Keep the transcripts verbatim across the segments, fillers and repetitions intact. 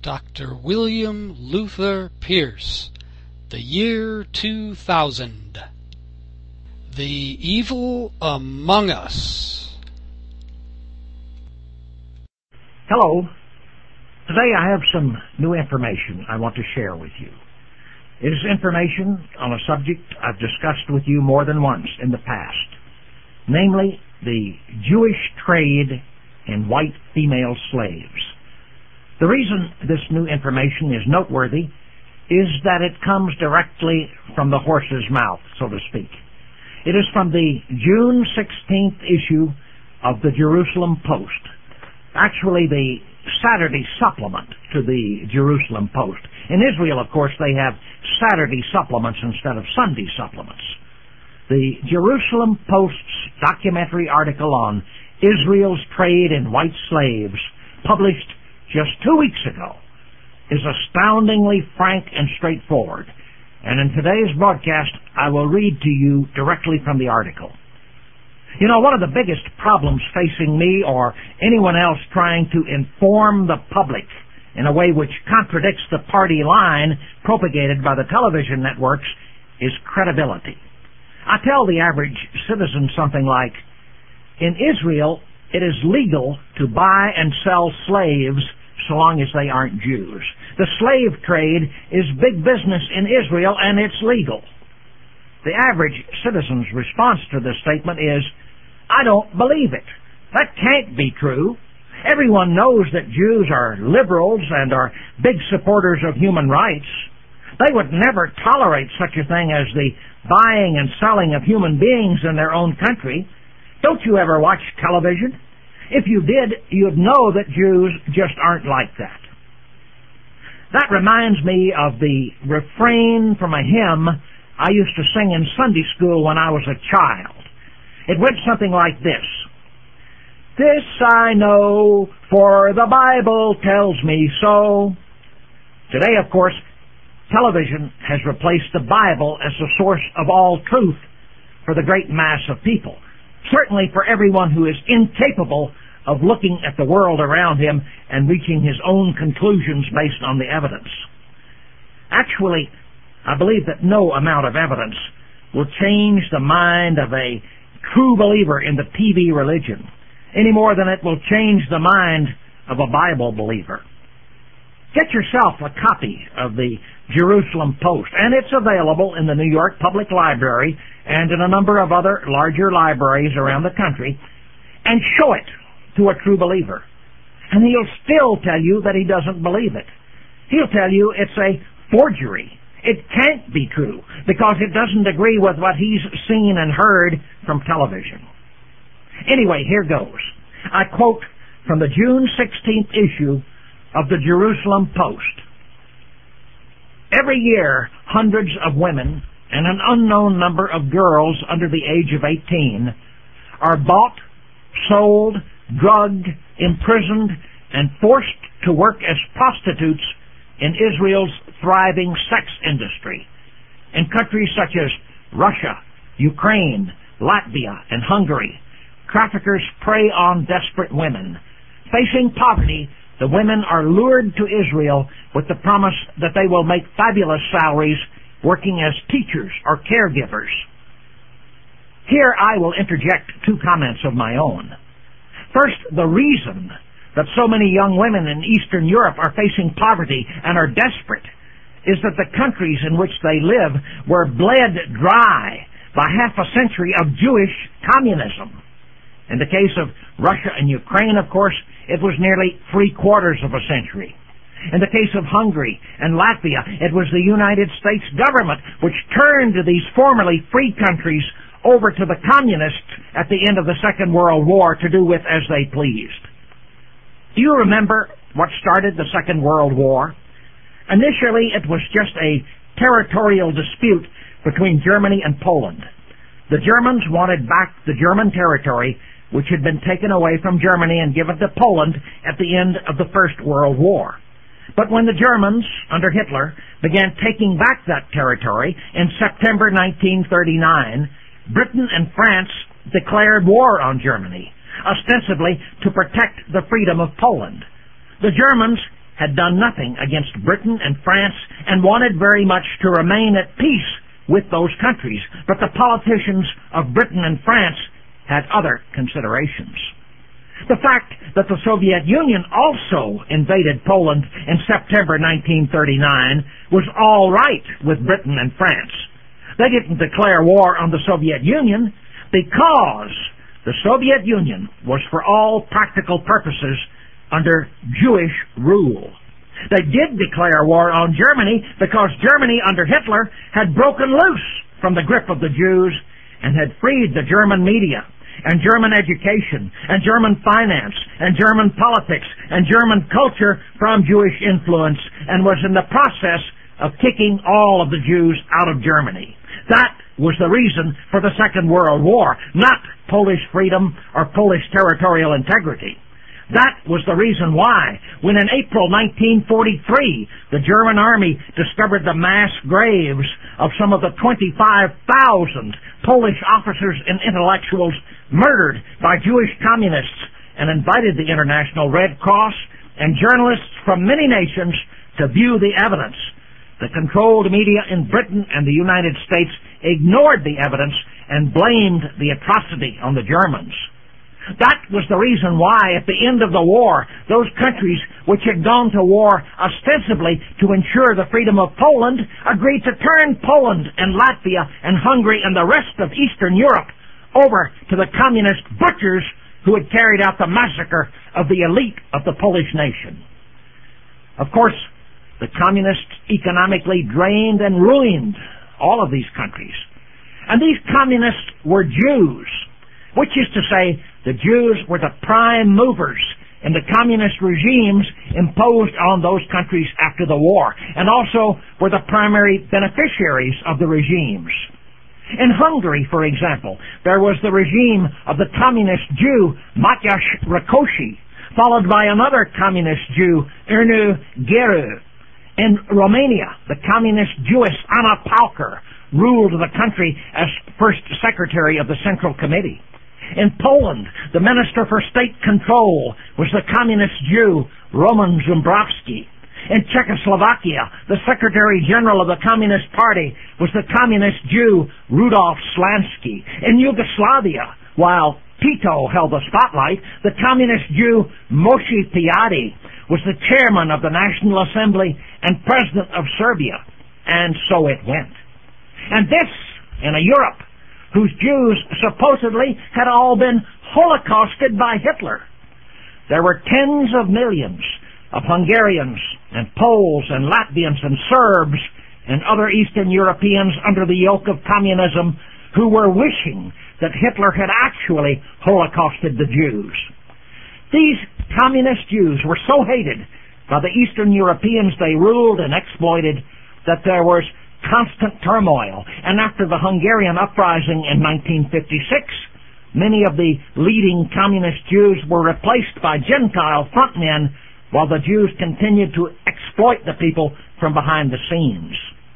Doctor William Luther Pierce, The Year two thousand. The Evil Among Us. Hello. Today I have some new information I want to share with you. It is information on a subject I've discussed with you more than once in the past, namely the Jewish trade in white female slaves. The reason this new information is noteworthy is that it comes directly from the horse's mouth, so to speak. It is from the June sixteenth issue of the Jerusalem Post, actually the Saturday supplement to the Jerusalem Post. In Israel, of course, they have Saturday supplements instead of Sunday supplements. The Jerusalem Post's documentary article on Israel's trade in white slaves, published just two weeks ago, is astoundingly frank and straightforward. And in today's broadcast, I will read to you directly from the article. You know, one of the biggest problems facing me or anyone else trying to inform the public in a way which contradicts the party line propagated by the television networks is credibility. I tell the average citizen something like, in Israel, it is legal to buy and sell slaves so long as they aren't Jews. The slave trade is big business in Israel, and it's legal. The average citizen's response to this statement is, I don't believe it. That can't be true. Everyone knows that Jews are liberals and are big supporters of human rights. They would never tolerate such a thing as the buying and selling of human beings in their own country. Don't you ever watch television? If you did, you'd know that Jews just aren't like that. That reminds me of the refrain from a hymn I used to sing in Sunday school when I was a child. It went something like this. This I know, for the Bible tells me so. Today, of course, television has replaced the Bible as the source of all truth for the great mass of people. Certainly for everyone who is incapable of looking at the world around him and reaching his own conclusions based on the evidence. Actually, I believe that no amount of evidence will change the mind of a true believer in the T V religion any more than it will change the mind of a Bible believer. Get yourself a copy of the Jerusalem Post, and it's available in the New York Public Library and in a number of other larger libraries around the country, and show it to a true believer. And he'll still tell you that he doesn't believe it. He'll tell you it's a forgery. It can't be true because it doesn't agree with what he's seen and heard from television. Anyway, here goes. I quote from the June sixteenth issue of the Jerusalem Post. Every year, hundreds of women and an unknown number of girls under the age of eighteen are bought, sold, drugged, imprisoned, and forced to work as prostitutes in Israel's thriving sex industry. In countries such as Russia, Ukraine, Latvia, and Hungary, traffickers prey on desperate women. Facing poverty, the women are lured to Israel with the promise that they will make fabulous salaries working as teachers or caregivers. Here I will interject two comments of my own. First, the reason that so many young women in Eastern Europe are facing poverty and are desperate is that the countries in which they live were bled dry by half a century of Jewish communism. In the case of Russia and Ukraine, of course, it was nearly three quarters of a century. In the case of Hungary and Latvia, it was the United States government which turned these formerly free countries over to the communists at the end of the Second World War to do with as they pleased. Do you remember what started the Second World War? Initially, it was just a territorial dispute between Germany and Poland. The Germans wanted back the German territory which had been taken away from Germany and given to Poland at the end of the First World War. But when the Germans, under Hitler, began taking back that territory in September nineteen thirty-nine, Britain and France declared war on Germany, ostensibly to protect the freedom of Poland. The Germans had done nothing against Britain and France and wanted very much to remain at peace with those countries. But the politicians of Britain and France had other considerations. The fact that the Soviet Union also invaded Poland in September nineteen thirty-nine was all right with Britain and France. They didn't declare war on the Soviet Union because the Soviet Union was for all practical purposes under Jewish rule. They did declare war on Germany because Germany under Hitler had broken loose from the grip of the Jews and had freed the German media and German education and German finance and German politics and German culture from Jewish influence and was in the process of kicking all of the Jews out of Germany. That was the reason for the Second World War, not Polish freedom or Polish territorial integrity. That was the reason why, when in April nineteen forty-three, the German army discovered the mass graves of some of the twenty-five thousand Polish officers and intellectuals murdered by Jewish communists and invited the International Red Cross and journalists from many nations to view the evidence. The controlled media in Britain and the United States ignored the evidence and blamed the atrocity on the Germans. That was the reason why, at the end of the war, those countries which had gone to war ostensibly to ensure the freedom of Poland agreed to turn Poland and Latvia and Hungary and the rest of Eastern Europe over to the communist butchers who had carried out the massacre of the elite of the Polish nation. Of course, the communists economically drained and ruined all of these countries. And these communists were Jews, which is to say, the Jews were the prime movers in the communist regimes imposed on those countries after the war, and also were the primary beneficiaries of the regimes. In Hungary, for example, there was the regime of the communist Jew Mátyás Rákosi, followed by another communist Jew, Ernő Gerő. In Romania, the communist Jewess Anna Pauker ruled the country as first secretary of the Central Committee. In Poland, the Minister for State Control was the communist Jew Roman Zumbrowski. In Czechoslovakia, the Secretary General of the Communist Party was the communist Jew Rudolf Slansky. In Yugoslavia, while Tito held the spotlight, the communist Jew Moshe Piatti was the chairman of the National Assembly and president of Serbia. And so it went. And this in a Europe whose Jews supposedly had all been holocausted by Hitler. There were tens of millions of Hungarians and Poles and Latvians and Serbs and other Eastern Europeans under the yoke of communism who were wishing that Hitler had actually holocausted the Jews. These communist Jews were so hated by the Eastern Europeans they ruled and exploited that there was constant turmoil. And after the Hungarian uprising in nineteen fifty-six, many of the leading communist Jews were replaced by Gentile frontmen while the Jews continued to exploit the people from behind the scenes.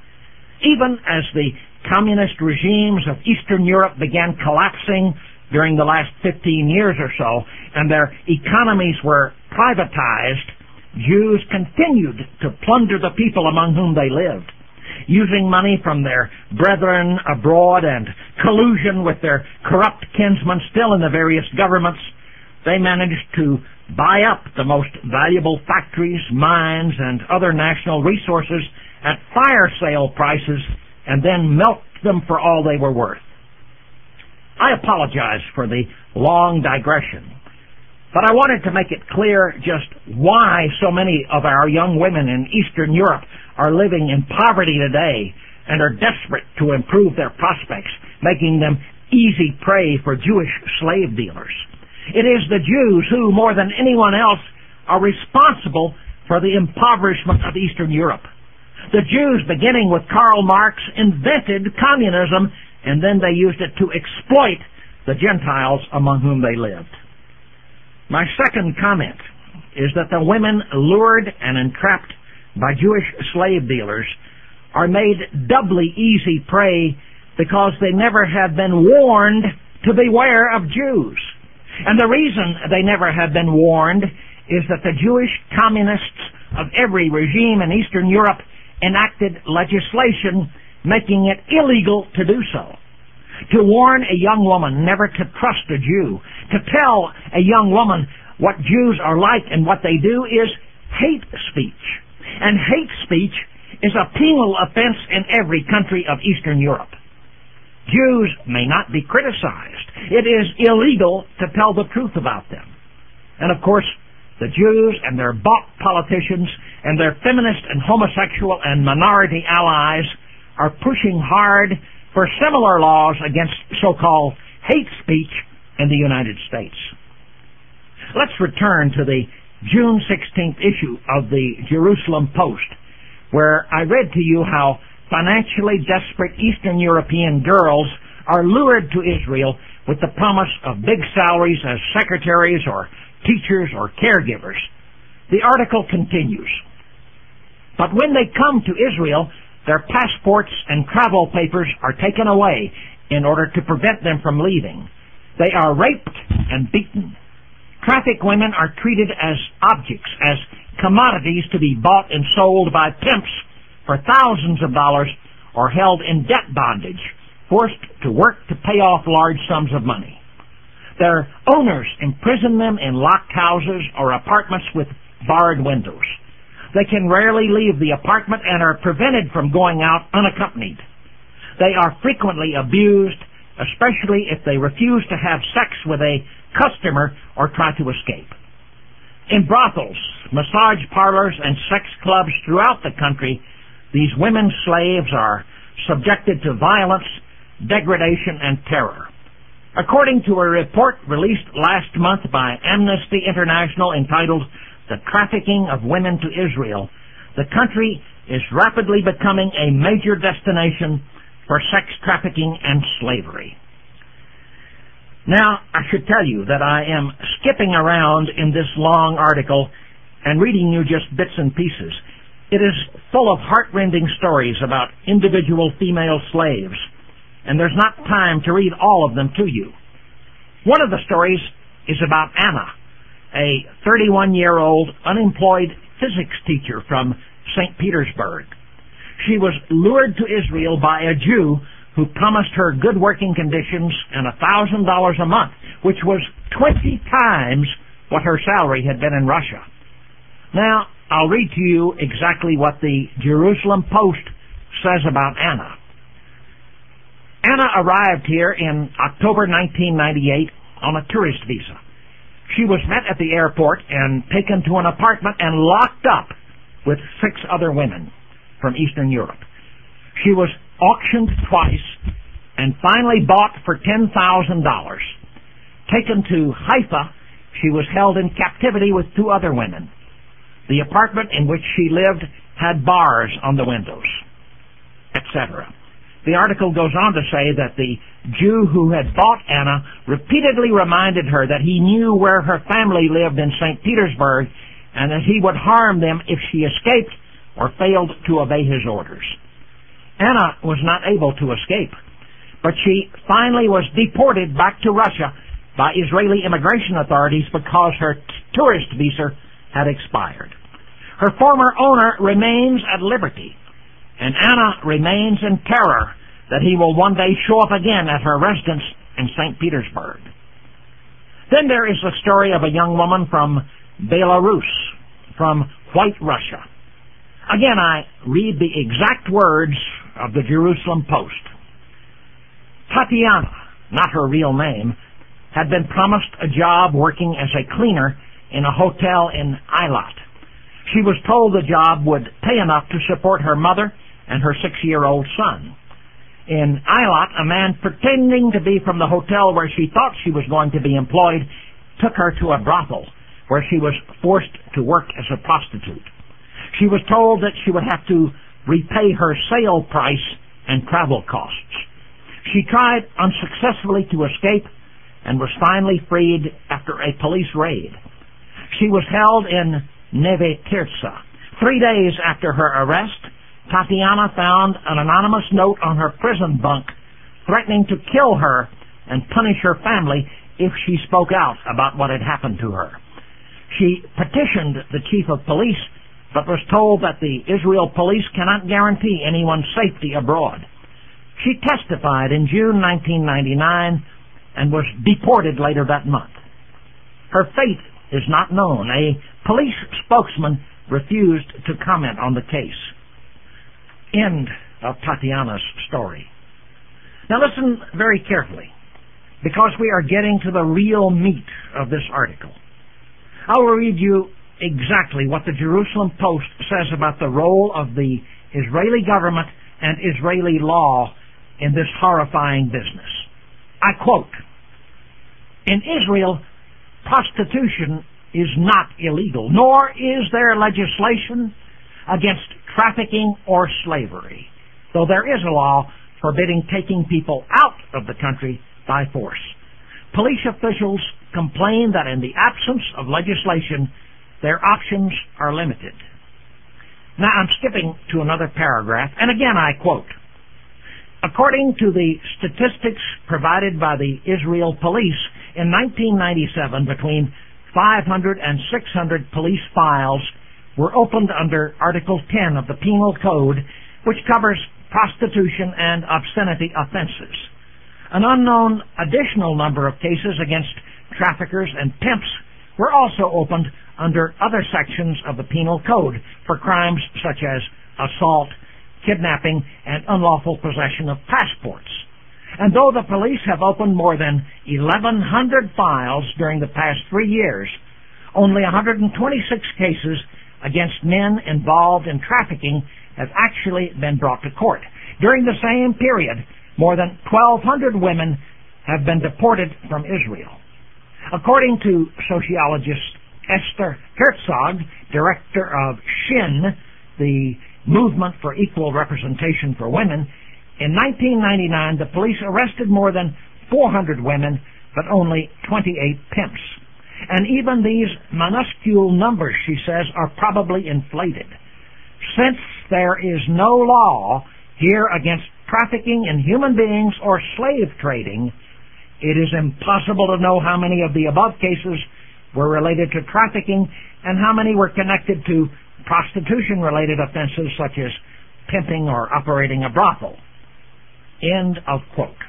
Even as the communist regimes of Eastern Europe began collapsing during the last fifteen years or so, and their economies were privatized, Jews continued to plunder the people among whom they lived. Using money from their brethren abroad and collusion with their corrupt kinsmen still in the various governments, they managed to buy up the most valuable factories, mines, and other national resources at fire sale prices and then milk them for all they were worth. I apologize for the long digression, but I wanted to make it clear just why so many of our young women in Eastern Europe are living in poverty today and are desperate to improve their prospects, making them easy prey for Jewish slave dealers. It is the Jews who, more than anyone else, are responsible for the impoverishment of Eastern Europe. The Jews, beginning with Karl Marx, invented communism, and then they used it to exploit the Gentiles among whom they lived. My second comment is that the women lured and entrapped by Jewish slave dealers are made doubly easy prey because they never have been warned to beware of Jews. And the reason they never have been warned is that the Jewish communists of every regime in Eastern Europe enacted legislation making it illegal to do so. To warn a young woman never to trust a Jew, to tell a young woman what Jews are like and what they do is hate speech. And hate speech is a penal offense in every country of Eastern Europe. Jews may not be criticized. It is illegal to tell the truth about them. And of course, the Jews and their bought politicians and their feminist and homosexual and minority allies are pushing hard for similar laws against so-called hate speech in the United States. Let's return to the June sixteenth issue of the Jerusalem Post, where I read to you how financially desperate Eastern European girls are lured to Israel with the promise of big salaries as secretaries or teachers or caregivers. The article continues. But when they come to Israel, their passports and travel papers are taken away in order to prevent them from leaving. They are raped and beaten. Traffic women are treated as objects, as commodities to be bought and sold by pimps for thousands of dollars, or held in debt bondage, forced to work to pay off large sums of money. Their owners imprison them in locked houses or apartments with barred windows. They can rarely leave the apartment and are prevented from going out unaccompanied. They are frequently abused, especially if they refuse to have sex with a customer or try to escape. In brothels, massage parlors, and sex clubs throughout the country, these women slaves are subjected to violence, degradation, and terror. According to a report released last month by Amnesty International entitled "The Trafficking of Women to Israel," the country is rapidly becoming a major destination for sex trafficking and slavery. Now, I should tell you that I am skipping around in this long article and reading you just bits and pieces. It is full of heartrending stories about individual female slaves, and there's not time to read all of them to you. One of the stories is about Anna, a thirty-one-year-old unemployed physics teacher from Saint Petersburg. She was lured to Israel by a Jew who promised her good working conditions and a thousand dollars a month, which was twenty times what her salary had been in Russia. Now, I'll read to you exactly what the Jerusalem Post says about Anna. Anna arrived here in October nineteen ninety-eight on a tourist visa. She was met at the airport and taken to an apartment and locked up with six other women from Eastern Europe. She was auctioned twice and finally bought for ten thousand dollars. Taken to Haifa, she was held in captivity with two other women. The apartment in which she lived had bars on the windows, et cetera. The article goes on to say that the Jew who had bought Anna repeatedly reminded her that he knew where her family lived in Saint Petersburg and that he would harm them if she escaped or failed to obey his orders. Anna was not able to escape, but she finally was deported back to Russia by Israeli immigration authorities because her t- tourist visa had expired. Her former owner remains at liberty, and Anna remains in terror that he will one day show up again at her residence in Saint Petersburg. Then there is the story of a young woman from Belarus, from White Russia. Again, I read the exact words of the Jerusalem Post. Tatiana, not her real name, had been promised a job working as a cleaner in a hotel in Eilat. She was told the job would pay enough to support her mother and her six-year-old son. In Eilat, a man pretending to be from the hotel where she thought she was going to be employed took her to a brothel where she was forced to work as a prostitute. She was told that she would have to repay her sale price and travel costs. She tried unsuccessfully to escape and was finally freed after a police raid. She was held in Neve Tirza. Three days after her arrest, Tatiana found an anonymous note on her prison bunk threatening to kill her and punish her family if she spoke out about what had happened to her. She petitioned the chief of police but was told that the Israel police cannot guarantee anyone's safety abroad. She testified in June nineteen ninety-nine and was deported later that month. Her fate is not known. A police spokesman refused to comment on the case. End of Tatiana's story. Now listen very carefully, because we are getting to the real meat of this article. I will read you exactly what the Jerusalem Post says about the role of the Israeli government and Israeli law in this horrifying business. I quote, "In Israel, prostitution is not illegal, nor is there legislation against trafficking or slavery, though there is a law forbidding taking people out of the country by force. Police officials complain that in the absence of legislation, their options are limited." Now I'm skipping to another paragraph, and again I quote, "According to the statistics provided by the Israel police, in nineteen ninety-seven, between five hundred and six hundred police files were opened under Article ten of the Penal Code, which covers prostitution and obscenity offenses. An unknown additional number of cases against traffickers and pimps were also opened under other sections of the Penal Code for crimes such as assault, kidnapping, and unlawful possession of passports. And though the police have opened more than eleven hundred files during the past three years, only one hundred twenty-six cases against men involved in trafficking have actually been brought to court. During the same period, more than twelve hundred women have been deported from Israel. According to sociologist Esther Herzog, director of SHIN, the Movement for Equal Representation for Women, in nineteen ninety-nine the police arrested more than four hundred women, but only twenty-eight pimps. And even these minuscule numbers, she says, are probably inflated. Since there is no law here against trafficking in human beings or slave trading, it is impossible to know how many of the above cases were related to trafficking and how many were connected to prostitution-related offenses such as pimping or operating a brothel." End of quote.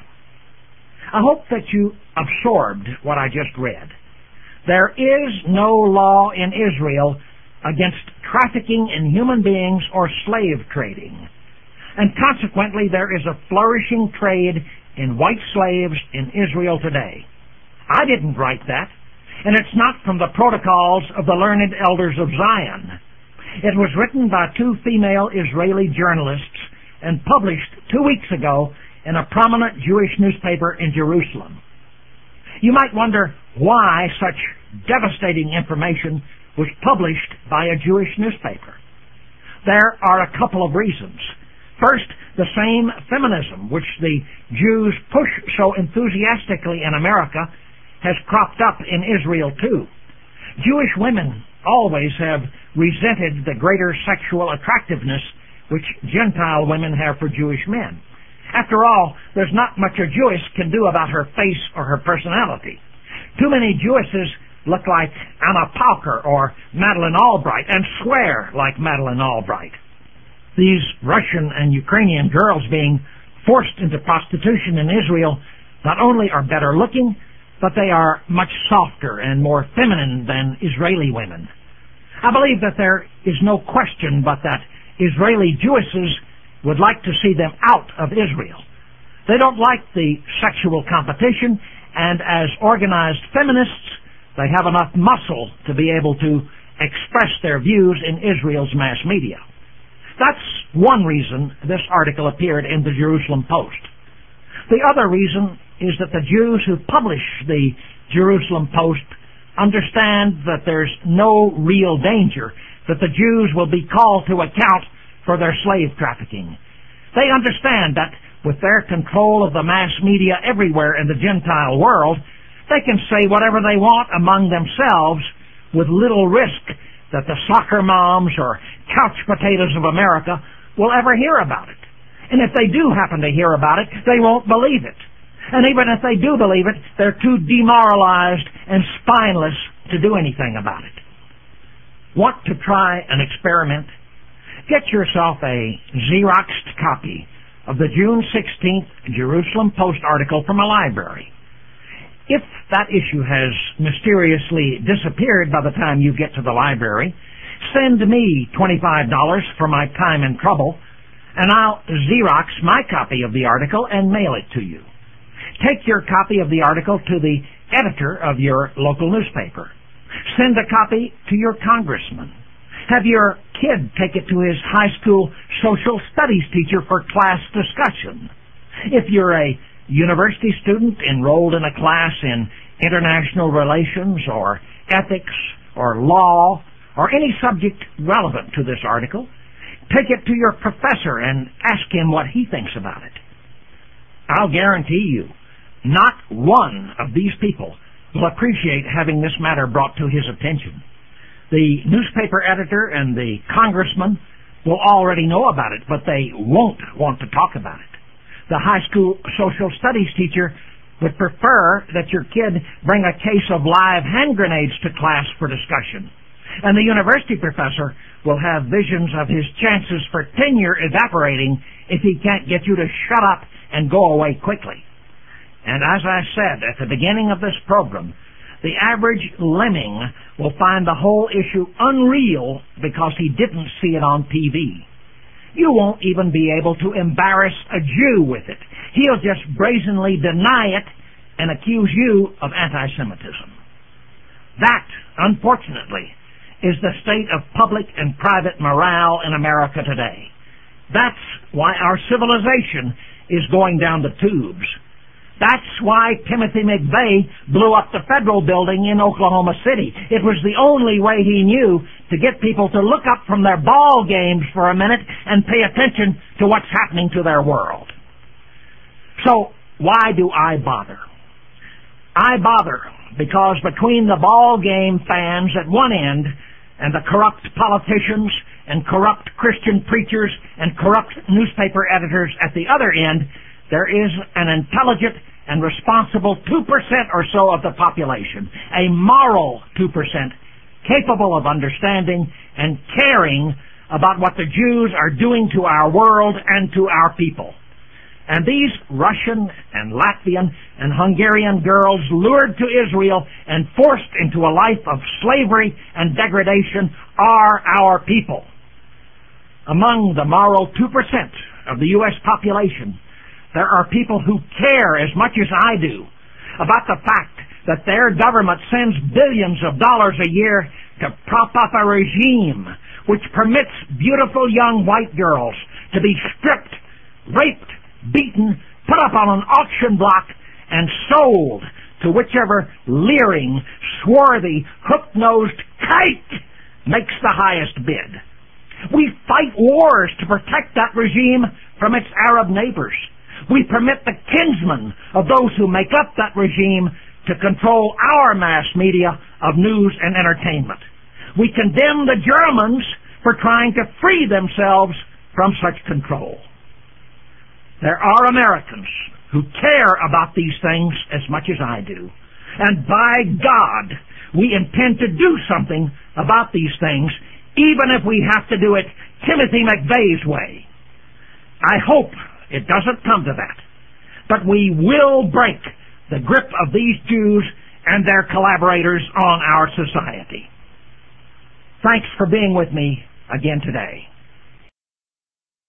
I hope that you absorbed what I just read. There is no law in Israel against trafficking in human beings or slave trading, and consequently there is a flourishing trade in white slaves in Israel today. I didn't write that, and it's not from the protocols of the learned elders of Zion. It was written by two female Israeli journalists and published two weeks ago in a prominent Jewish newspaper in Jerusalem. You might wonder why such devastating information was published by a Jewish newspaper. There are a couple of reasons. First, the same feminism which the Jews push so enthusiastically in America has cropped up in Israel too. Jewish women always have resented the greater sexual attractiveness which Gentile women have for Jewish men. After all, there's not much a Jewess can do about her face or her personality. Too many Jewesses look like Anna Pauker or Madeleine Albright and swear like Madeleine Albright. These Russian and Ukrainian girls being forced into prostitution in Israel not only are better looking, but they are much softer and more feminine than Israeli women. I believe that there is no question but that Israeli Jewesses would like to see them out of Israel. They don't like the sexual competition, and as organized feminists, they have enough muscle to be able to express their views in Israel's mass media. That's one reason this article appeared in the Jerusalem Post. The other reason is that the Jews who publish the Jerusalem Post understand that there's no real danger that the Jews will be called to account for their slave trafficking. They understand that with their control of the mass media everywhere in the Gentile world, they can say whatever they want among themselves with little risk that the soccer moms or couch potatoes of America will ever hear about it. And if they do happen to hear about it, they won't believe it. And even if they do believe it, they're too demoralized and spineless to do anything about it. Want to try an experiment? Get yourself a Xeroxed copy of the June sixteenth Jerusalem Post article from a library. If that issue has mysteriously disappeared by the time you get to the library, send me twenty-five dollars for my time and trouble, and I'll Xerox my copy of the article and mail it to you. Take your copy of the article to the editor of your local newspaper. Send a copy to your congressman. Have your kid take it to his high school social studies teacher for class discussion. If you're a university student enrolled in a class in international relations or ethics or law or any subject relevant to this article, take it to your professor and ask him what he thinks about it. I'll guarantee you, not one of these people will appreciate having this matter brought to his attention. The newspaper editor and the congressman will already know about it, but they won't want to talk about it. The high school social studies teacher would prefer that your kid bring a case of live hand grenades to class for discussion. And the university professor will have visions of his chances for tenure evaporating if he can't get you to shut up and go away quickly. And as I said at the beginning of this program, the average lemming will find the whole issue unreal because he didn't see it on T V. You won't even be able to embarrass a Jew with it. He'll just brazenly deny it and accuse you of anti-Semitism. That, unfortunately, is the state of public and private morale in America today. That's why our civilization is going down the tubes. That's why Timothy McVeigh blew up the federal building in Oklahoma City. It was the only way he knew to get people to look up from their ball games for a minute and pay attention to what's happening to their world. So, why do I bother? I bother because between the ball game fans at one end and the corrupt politicians and corrupt Christian preachers and corrupt newspaper editors at the other end, there is an intelligent and responsible two percent or so of the population, a moral two percent, capable of understanding and caring about what the Jews are doing to our world and to our people. And these Russian and Latvian and Hungarian girls lured to Israel and forced into a life of slavery and degradation are our people. Among the moral two percent of the U S population, there are people who care as much as I do about the fact that their government sends billions of dollars a year to prop up a regime which permits beautiful young white girls to be stripped, raped, beaten, put up on an auction block, and sold to whichever leering, swarthy, hook-nosed kite makes the highest bid. We fight wars to protect that regime from its Arab neighbors. We permit the kinsmen of those who make up that regime to control our mass media of news and entertainment. We condemn the Germans for trying to free themselves from such control. There are Americans who care about these things as much as I do. And by God, we intend to do something about these things, even if we have to do it Timothy McVeigh's way. I hope it doesn't come to that. But we will break the grip of these Jews and their collaborators on our society. Thanks for being with me again today.